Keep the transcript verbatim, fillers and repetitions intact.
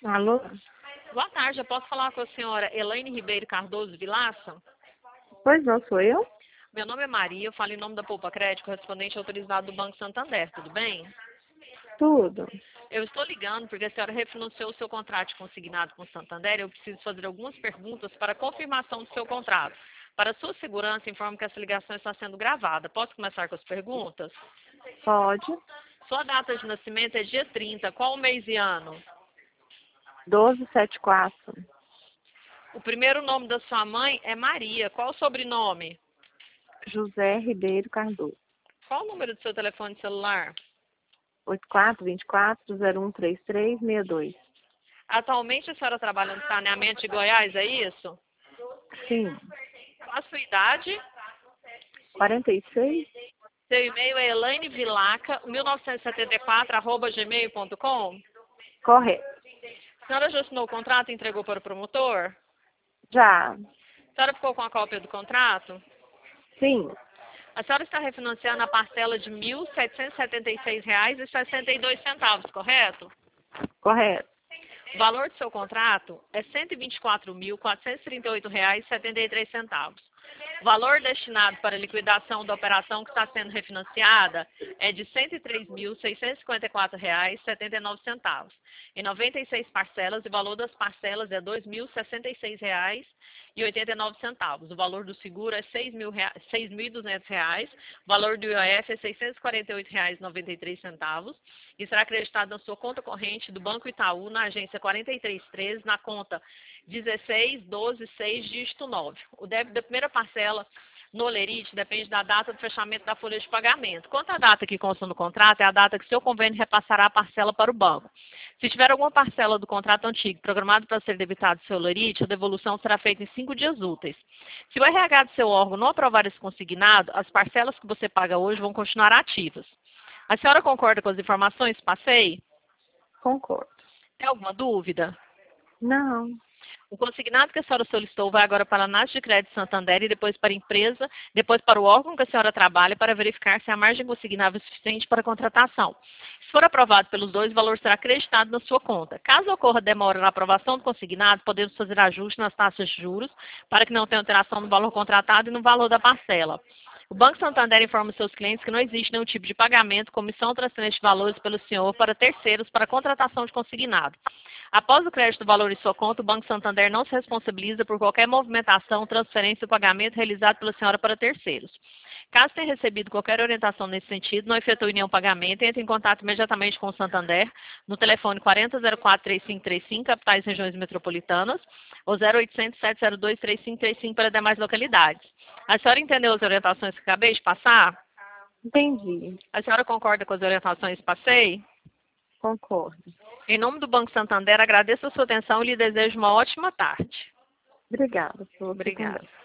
Alô? Boa tarde, eu posso falar com a senhora Elaine Ribeiro Cardoso Vilaça? Pois não, sou eu? Meu nome é Maria, eu falo em nome da Poupa Crédito, correspondente autorizado do Banco Santander, tudo bem? Tudo. Eu estou ligando porque a senhora refinanciou o seu contrato de consignado com o Santander e eu preciso fazer algumas perguntas para confirmação do seu contrato. Para sua segurança, informo que essa ligação está sendo gravada. Posso começar com as perguntas? Pode. Sua data de nascimento é dia trinta, qual o mês e ano? doze setenta e quatro. O primeiro nome da sua mãe é Maria, qual o sobrenome? José Ribeiro Cardoso. Qual o número do seu telefone celular? oito quatro dois quatro zero um três três seis dois. Atualmente a senhora trabalha no saneamento de Goiás, é isso? Sim. Qual a sua idade? quarenta e seis? Seu e-mail é elainevilaca mil novecentos e setenta e quatro arroba gmail ponto com. Correto. A senhora já assinou o contrato e entregou para o promotor? Já. A senhora ficou com a cópia do contrato? Sim. A senhora está refinanciando a parcela de mil setecentos e setenta e seis reais e sessenta e dois centavos, correto? Correto. O valor do seu contrato é cento e vinte e quatro mil, quatrocentos e trinta e oito reais e setenta e três centavos. O valor destinado para a liquidação da operação que está sendo refinanciada é de cento e três mil, seiscentos e cinquenta e quatro reais e setenta e nove centavos. Em noventa e seis parcelas, e o valor das parcelas é dois mil e sessenta e seis reais e oitenta e nove centavos. O valor do seguro é seis mil e duzentos reais. O valor do I O F é seiscentos e quarenta e oito reais e noventa e três centavos. E será acreditado na sua conta corrente do Banco Itaú, na agência quarenta e três treze, na conta dezesseis doze seis, dígito nove. O débito da primeira parcela no Olerite depende da data do fechamento da folha de pagamento. Quanto à data que consta no contrato, é a data que seu convênio repassará a parcela para o banco. Se tiver alguma parcela do contrato antigo programado para ser debitado do seu Olerite, a devolução será feita em cinco dias úteis. Se o R H do seu órgão não aprovar esse consignado, as parcelas que você paga hoje vão continuar ativas. A senhora concorda com as informações que passei? Concordo. Tem alguma dúvida? Não. O consignado que a senhora solicitou vai agora para a Análise de Crédito Santander e depois para a empresa, depois para o órgão que a senhora trabalha para verificar se a margem consignável é suficiente para a contratação. Se for aprovado pelos dois, o valor será acreditado na sua conta. Caso ocorra demora na aprovação do consignado, podemos fazer ajuste nas taxas de juros para que não tenha alteração no valor contratado e no valor da parcela. O Banco Santander informa os seus clientes que não existe nenhum tipo de pagamento, comissão ou transferência de valores pelo senhor para terceiros para contratação de consignado. Após o crédito do valor em sua conta, o Banco Santander não se responsabiliza por qualquer movimentação, transferência ou pagamento realizado pela senhora para terceiros. Caso tenha recebido qualquer orientação nesse sentido, não efetue nenhum pagamento, entre em contato imediatamente com o Santander no telefone quarenta zero quatro três cinco três cinco, capitais e regiões metropolitanas, ou zero oitocentos, sete zero dois, três cinco três cinco para demais localidades. A senhora entendeu as orientações que acabei de passar? Entendi. A senhora concorda com as orientações que passei? Concordo. Em nome do Banco Santander, agradeço a sua atenção e lhe desejo uma ótima tarde. Obrigada. Por você também. Obrigada.